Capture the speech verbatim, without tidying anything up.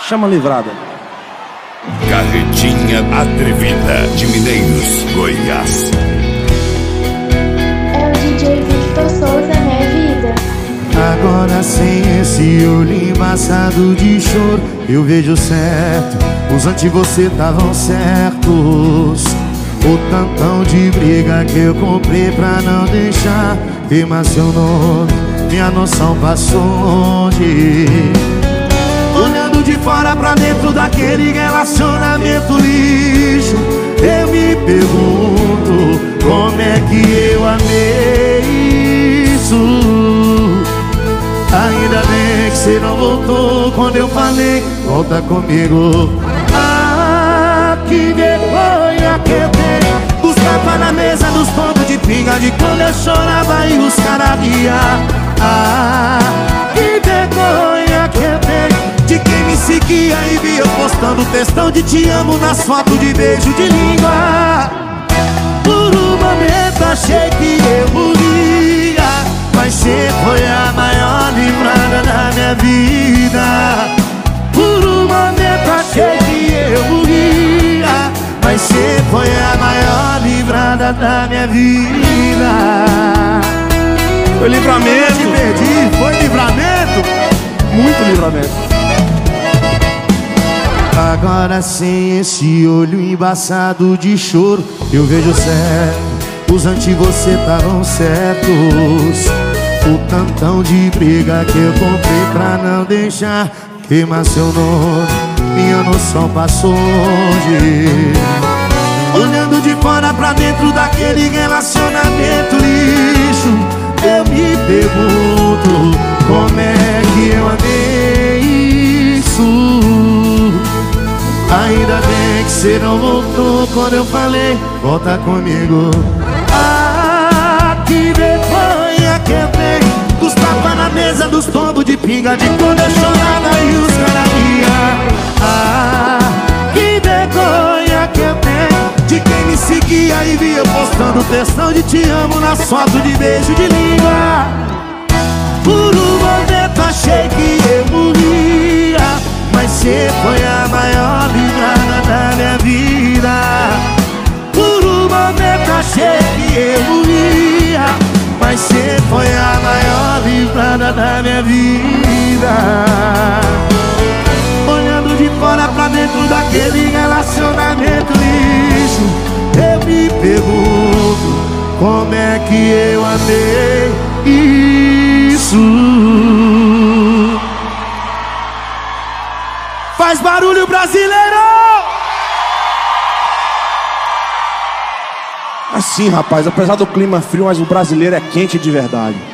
Chama Livrada. Carretinha Atrevida de Mineiros, Goiás. É o D J Victor Souza, minha vida. Agora sem esse olho embaçado de choro, eu vejo certo, os antes você estavam certos. O tantão de briga que eu comprei pra não deixar queimar seu nome, minha noção passou longe. Olhando de fora pra dentro daquele relacionamento lixo, eu me pergunto como é que eu amei isso. Ainda bem que você não voltou quando eu falei, volta comigo. Ah, que vergonha que eu tenho, os tapas na mesa dos pontos de pinga, de quando eu chorava e os caras riam. Ah, que vergonha que eu tenho de quem me seguia e via eu postando textão de te amo nas fotos de beijo de língua. Por um momento achei que eu morria, mas você foi a maior livrada da minha vida. Por um momento achei que eu morria, mas você foi a maior livrada da minha vida. Foi livramento. Te perdi, foi livramento? Muito livramento. Agora sem esse olho embaçado de choro, eu vejo certo, os antes você estavam certos. O tantão de briga que eu comprei pra não deixar queimar seu nome, minha noção passou longe. Olhando de fora pra dentro daquele relacionamento lixo, eu me pergunto como é que eu amei isso. Ainda bem que você não voltou quando eu falei, volta comigo. Ah, que vergonha que eu tenho, dos tapas na mesa, dos tombos de pinga, de quando eu chorava e os caras riam. Ah, que vergonha que eu tenho de quem me seguia e via eu postando textão de te amo nas fotos de beijo de língua. Por um momento achei que eu morria, mas você foi a maior livrada da minha vida. Por um momento achei que eu morria, mas você foi a maior livrada da minha vida. Olhando de fora pra dentro daquele relacionamento lixo, eu me pergunto como é que eu amei isso. Faz barulho, brasileiro! Assim, rapaz, apesar do clima frio, mas o brasileiro é quente de verdade.